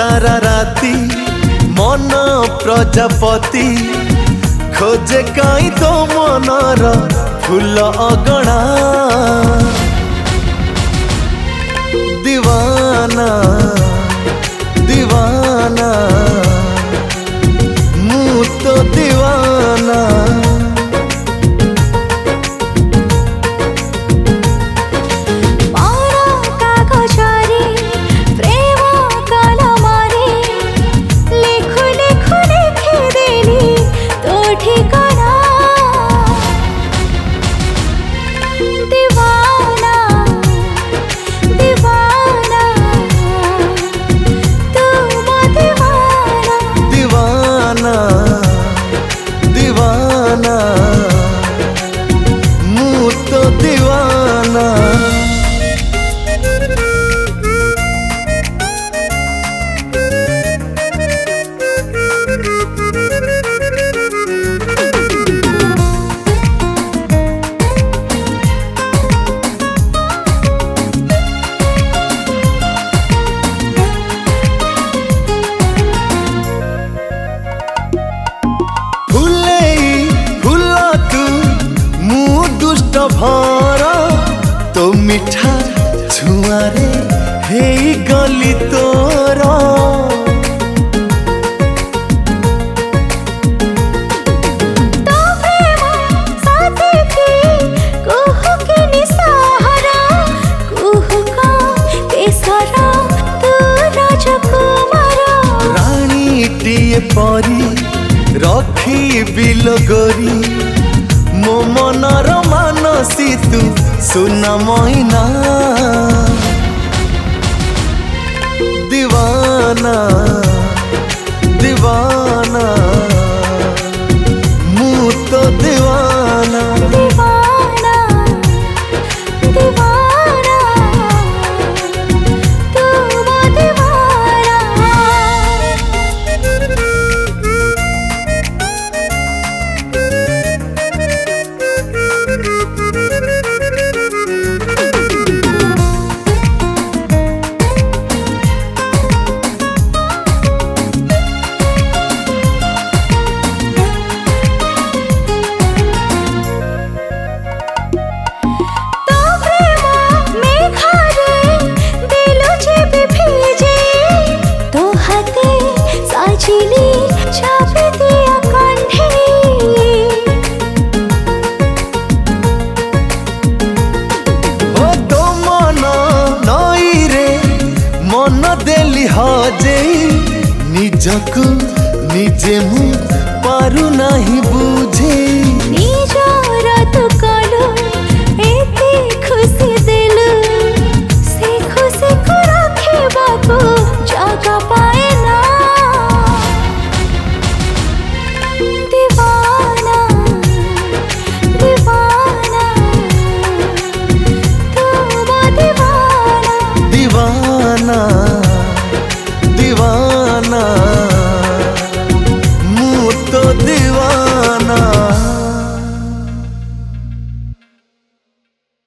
सारा राती मन प्रजापति खोजे काई तो मनर फूल अगणा दीवाना दीवाना मु तो दीवाना भर तो मिठा छुआरे हे गली तोर रानी टीए परी रखी बिलगरी मो मनर मानसी तू सुना मैना दीवाना दीवाना मु तो दीवाना दीवाना दीवाना तू वो दीवाना मन देली हजे निजकु निजे मु